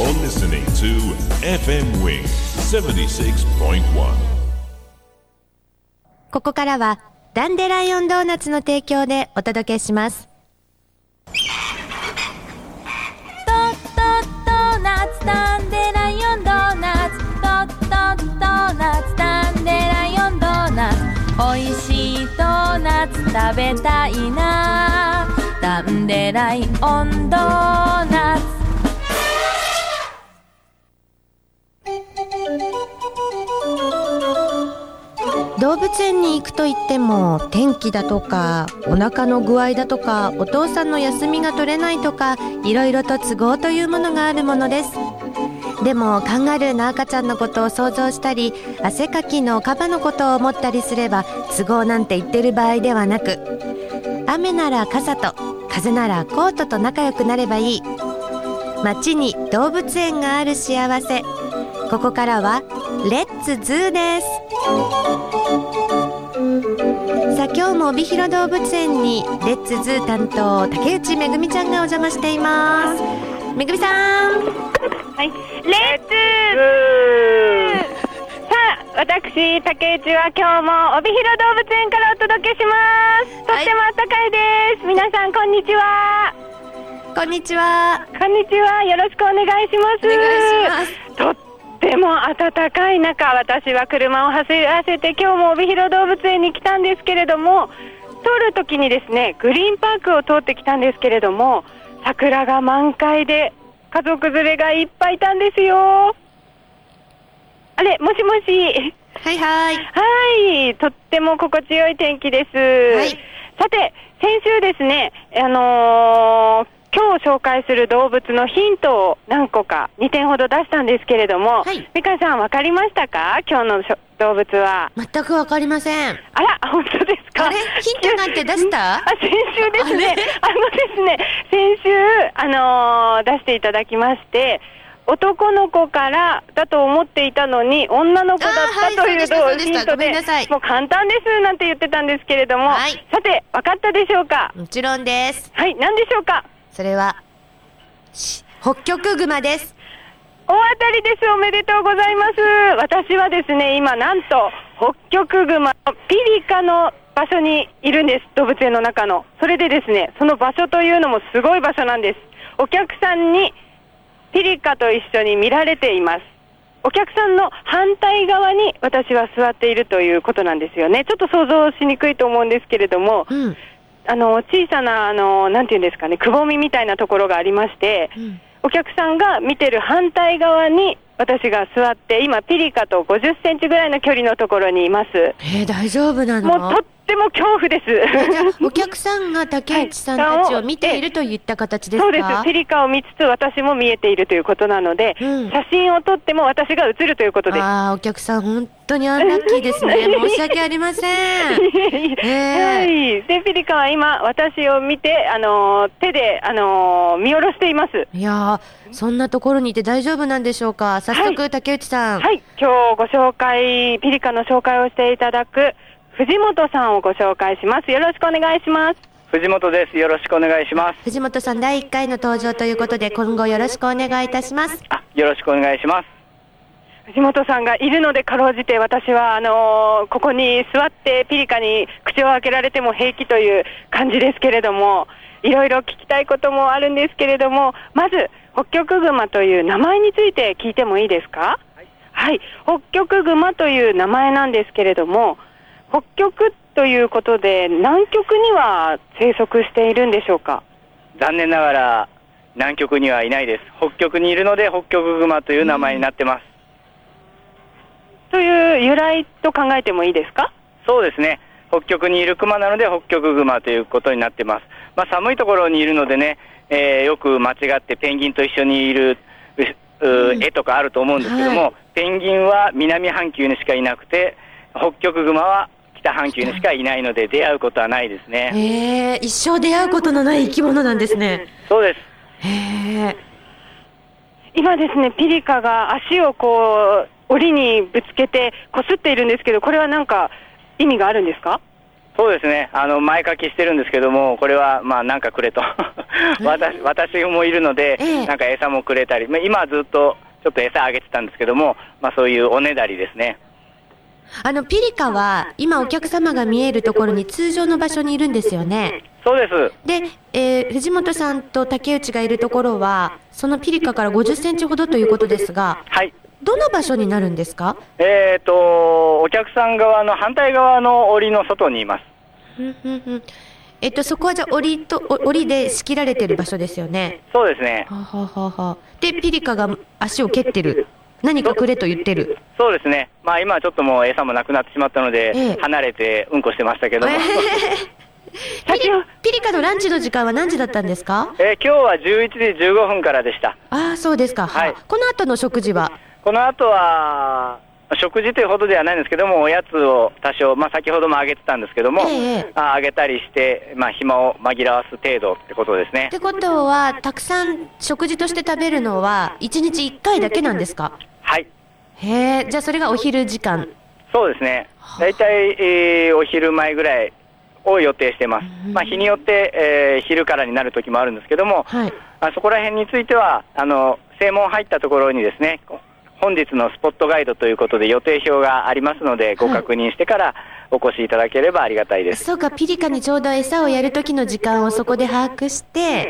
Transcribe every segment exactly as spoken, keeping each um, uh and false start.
You're listening to エフエム Wing セブンティシックスポイントワン。 ここからはダンデライオンドーナツの提供でお届けします。 ドドドーナツダンデライオンドーナツドドドーナツダンデライオンドーナツおいしいドーナツ食べたいなダンデライオンドーナツ。 動物園に行くといっても天気だとかお腹の具合だとかお父さんの休みが取れないとかいろいろと都合というものがあるものです。でもカンガルーの赤ちゃんのことを想像したり汗かきのカバのことを思ったりすれば都合なんて言ってる場合ではなく、雨なら傘と風ならコートと仲良くなればいい。街に動物園がある幸せ。ここからはレッツズーです。さあ今日も帯広動物園にレッツズー担当竹内めぐみちゃんがお邪魔しています。めぐみさん、 はい、レッツズー。さあ私竹内は今日も帯広動物園からお届けします。とっても暖かいです、はい、皆さんこんにちは。 こんにちは。 こんにちは、よろしくお願いします。 お願いします。 とっても暖かい中、私は車を走らせて今日も帯広動物園に来たんですけれども、通るときにですねグリーンパークを通ってきたんですけれども、桜が満開で家族連れがいっぱいいたんですよ。あれ、もしもし。 はいはい。 はい、とっても心地よい天気です。 はい。 さて、先週ですね、あのー、今日紹介する動物のヒントを何個かにてんほど出したんですけれども、はい、みかんさん分かりましたか？今日の動物は。 全く分かりません。 あら、本当ですか？ あれ、ヒントなんて出した？ あ、先週ですね。あのですね、先週、あのー、出していただきまして、男の子からだと思っていたのに女の子だったというヒントで、もう簡単ですなんて言ってたんですけれども、はい、さて分かったでしょうか？ もちろんです。 はい、何でしょうか？ それはホッキョクグマです。 大当たりです。おめでとうございます。私はですね今なんとホッキョクグマのピリカの場所にいるんです。動物園の中の。それでですねその場所というのもすごい場所なんです。お客さんにピリカと一緒に見られています。お客さんの反対側に私は座っているということなんですよね。ちょっと想像しにくいと思うんですけれども、うん、あの小さなあのなんていうんですかね、くぼみみたいなところがありまして、うん、お客さんが見てる反対側に私が座って今ピリカとごじゅっセンチぐらいの距離のところにいます。 えー、大丈夫なの？ もうとっても恐怖です。 お客さんが竹内さんたちを見ているといった形ですか？ そうです。ピリカを見つつ私も見えているということなので、うん、写真を撮っても私が写るということです。 ああ、お客さん本当にアンラッキーですね。申し訳ありません。えー、はい。でピリカは今私を見て、あのー、手で、あのー、見下ろしています。 いやー、そんなところにいて大丈夫なんでしょうか？早速、はい、竹内さん、 はい、今日ご紹介ピリカの紹介をしていただく藤本さんをご紹介します。よろしくお願いします。 藤本です。よろしくお願いします。 藤本さん、だいいっかいの登場ということで今後よろしくお願いいたします。 あ、よろしくお願いします。 藤本さんがいるのでかろうじて私はあのー、ここに座ってピリカに口を開けられても平気という感じですけれども、いろいろ聞きたいこともあるんですけれども、まずホッキョクグマという名前について聞いてもいいですか？はい、はい、ホッキョクグマという名前なんですけれども、北極ということで南極には生息しているんでしょうか？ 残念ながら南極にはいないです。北極にいるのでホッキョクグマという名前になってます、 うん、という由来と考えてもいいですか？ そうですね。北極にいるクマなので北極グマということになってます。まあ、寒いところにいるのでね、えー、よく間違ってペンギンと一緒にいるう、うん、絵とかあると思うんですけども、はい、ペンギンは南半球にしかいなくて北極グマは北半球にしかいないので出会うことはないですね。 へー、一生出会うことのない生き物なんですね。 そうです。 へー。 今ですねピリカが足をこう檻にぶつけてこすっているんですけど、これは何か意味があるんですか？ そうですね、あの前書きしてるんですけども、これはまあなんかくれと私, 私もいるので、ええ、なんか餌もくれたり、まあ、今はずっとちょっと餌あげてたんですけども、まあ、そういうおねだりですね。 あのピリカは今お客様が見えるところに通常の場所にいるんですよね。 そうです。 で、えー、藤本さんと竹内がいるところはそのピリカからごじゅっセンチほどということですが、 はい、 どの場所になるんですか？ えーとお客さん側の反対側の檻の外にいます。 えっとそこはじゃあ檻と檻で仕切られている場所ですよね。 そうですね。 ははははでピリカが足を蹴ってる、何かくれと言ってる。 そうですね。まあ今はちょっともう餌もなくなってしまったので、ええ、離れてうんこしてましたけども、えー、 ピリピリカのランチの時間は何時だったんですか？ えー、今日はじゅういちじじゅうごふんからでした。 ああそうですか、はい、この後の食事は？ この後は食事というほどではないんですけども、おやつを多少、まあ、先ほどもあげてたんですけども、ええ、あ, あげたりして、まあ、暇を紛らわす程度ってことですね。 ってことはたくさん食事として食べるのはいちにちいっかいだけなんですか？ はい。 へえ、じゃあそれがお昼時間？ そうですね、だいたい、えー、お昼前ぐらいを予定してます。まあ、日によって、えー、昼からになる時もあるんですけども、はい、あそこら辺についてはあの正門入ったところにですね、本日のスポットガイドということで予定表がありますので、ご確認してからお越しいただければありがたいです。 そうか、ピリカにちょうど餌をやる時の時間をそこで把握して、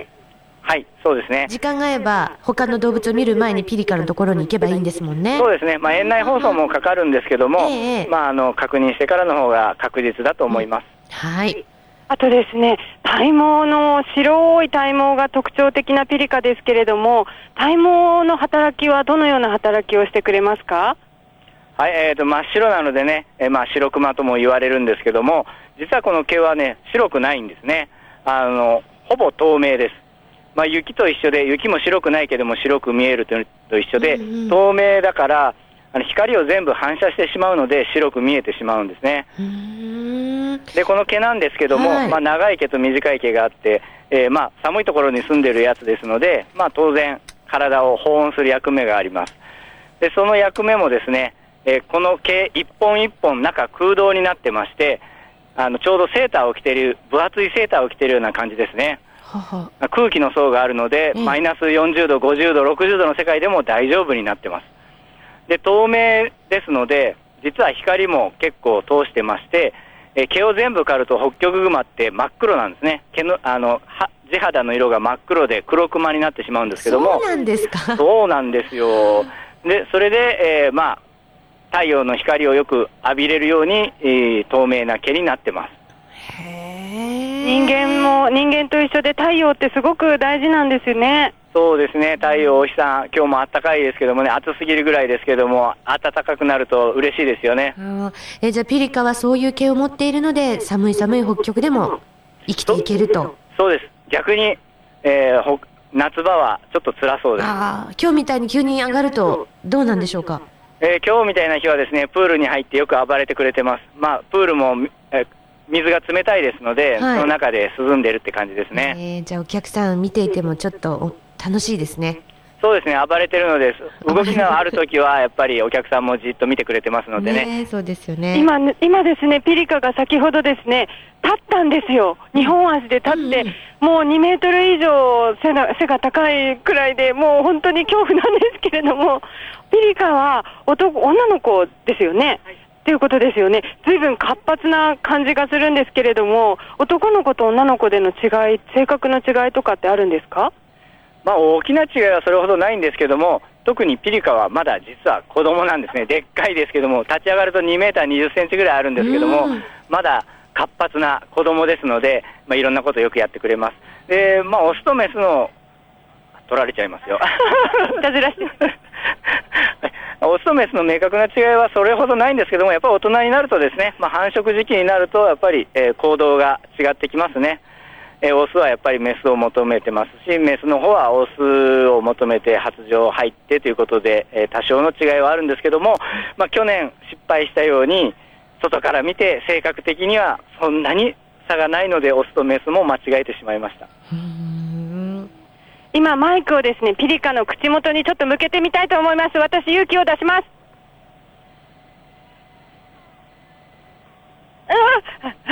はい、そうですね。 時間が合えば他の動物を見る前にピリカのところに行けばいいんですもんね。 そうですね、まあ、園内放送もかかるんですけども、ええ、まあ、あの確認してからの方が確実だと思います。 うん、はい。 あとですね、体毛の白い体毛が特徴的なピリカですけれども、体毛の働きはどのような働きをしてくれますか？ はい、えーと、真っ白なのでね、えーまあ、白熊とも言われるんですけども、実はこの毛はね、白くないんですね。あのほぼ透明です。まあ、雪と一緒で、雪も白くないけども白く見えると一緒で、うんうん、透明だからあの光を全部反射してしまうので白く見えてしまうんですね。うーん、でこの毛なんですけども、はい、まあ、長い毛と短い毛があって、えーまあ、寒いところに住んでいるやつですので、まあ、当然体を保温する役目があります。でその役目もですね、えー、この毛一本一本中空洞になってまして、あのちょうどセーターを着ている、分厚いセーターを着ているような感じですね。はは、空気の層があるので、マイナスよんじゅうど、ごじゅうど、ろくじゅうどの世界でも大丈夫になってます。で透明ですので、実は光も結構通してまして、え毛を全部刈るとホッキョクグマって真っ黒なんですね。毛のあのは地肌の色が真っ黒で黒クマになってしまうんですけども。 そうなんですか？ そうなんですよ。でそれで、えー、まあ太陽の光をよく浴びれるように、えー、透明な毛になってます。 へ、人間も人間と一緒で太陽ってすごく大事なんですよね。 そうですね、太陽お日さん、今日も暖かいですけどもね、暑すぎるぐらいですけども、暖かくなると嬉しいですよね。 あえじゃあピリカはそういう毛を持っているので、寒い寒い北極でも生きていけると。 そうです、逆に、えー、夏場はちょっと辛そうです。 あ今日みたいに急に上がるとどうなんでしょうか？ えー、今日みたいな日はですね、プールに入ってよく暴れてくれてます。まあ、プールも、えー水が冷たいですので、はい、その中で涼んでるって感じですね。 えー、じゃあお客さん見ていてもちょっと楽しいですね。 そうですね、暴れてるのです。動きがあるときはやっぱりお客さんもじっと見てくれてますのでね。 ね、そうですよね。 今、今ですね、ピリカが先ほどですね、立ったんですよ。にほん足で立って、うん、もうにメートル以上背が、背が高いくらいで、もう本当に恐怖なんですけれども、ピリカは男、女の子ですよね。はいということですよね。随分活発な感じがするんですけれども、男の子と女の子での違い、性格の違いとかってあるんですか？ まあ、大きな違いはそれほどないんですけども、特にピリカはまだ実は子供なんですね。でっかいですけども、立ち上がるとにメーターにじゅっセンチぐらいあるんですけども、まだ活発な子供ですので、まあ、いろんなことよくやってくれます。で、まあ、オスとメスの取られちゃいますよ。 いたずらしてオスとメスの明確な違いはそれほどないんですけども、やっぱり大人になるとですね、まあ、繁殖時期になるとやっぱり、えー、行動が違ってきますね。えー、オスはやっぱりメスを求めてますし、メスの方はオスを求めて発情入ってということで、えー、多少の違いはあるんですけども、まあ、去年失敗したように外から見て性格的にはそんなに差がないので、オスとメスも間違えてしまいました。 うーん、 今マイクをですね、ピリカの口元にちょっと向けてみたいと思います。私勇気を出します。あピ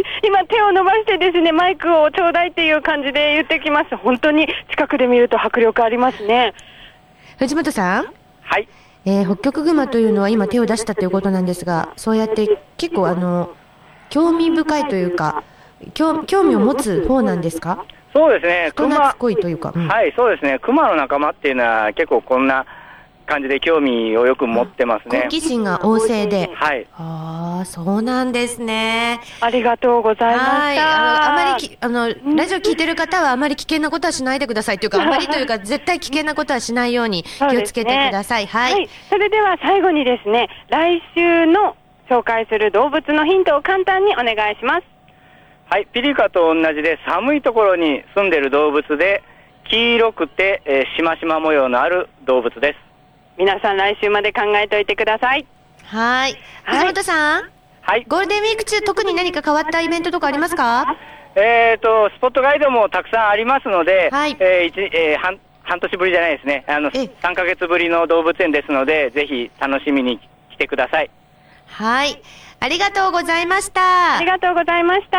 今手を伸ばしてですね、マイクをちょうだいっていう感じで言ってきます。本当に近くで見ると迫力ありますね。 藤本さん、 はい、 えー、ホッキョクグマというのは今手を出したということなんですが、そうやって結構あの興味深いというか興, 興味を持つ方なんですか？ そうですね、 人懐っこいというか、うん、 はい、そうですね、クマの仲間っていうのは結構こんな感じで興味をよく持ってますね。 好奇心が旺盛で、 はい、 ああ、そうなんですね。 ありがとうございました。 はい、あのあまりきあのラジオ聞いてる方はあまり危険なことはしないでくださいというか、あまりというか絶対危険なことはしないように気をつけてください。はい、はい、 それでは最後にですね、来週の紹介する動物のヒントを簡単にお願いします。 はい、ピリカと同じで寒いところに住んでいる動物で、黄色くて、えー、しましま模様のある動物です。 皆さん来週まで考えておいてください。 はい。藤本さん、 はい、 ゴールデンウィーク中特に何か変わったイベントとかありますか？ えーとスポットガイドもたくさんありますので、 はい、 えー一えー、半, 半年ぶりじゃないですね、あのさんかげつぶりの動物園ですので、ぜひ楽しみに来てください。 はい、ありがとうございました。 ありがとうございました。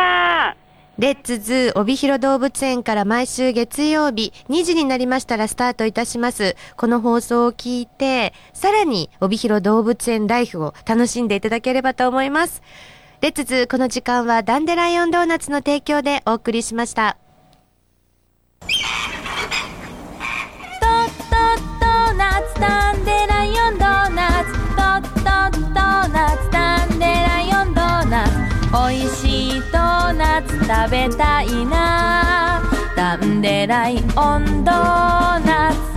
レッツズー帯広動物園から毎週月曜日にじになりましたらスタートいたします。この放送を聞いて、さらに帯広動物園ライフを楽しんでいただければと思います。レッツズー、この時間はダンデライオンドーナツの提供でお送りしました。 ドドドーナツダンデライオンドーナツ、ドドドーナツダンデライオンドーナツ、おいしいドーナツ食べたいな、ダンデライオンドーナツ。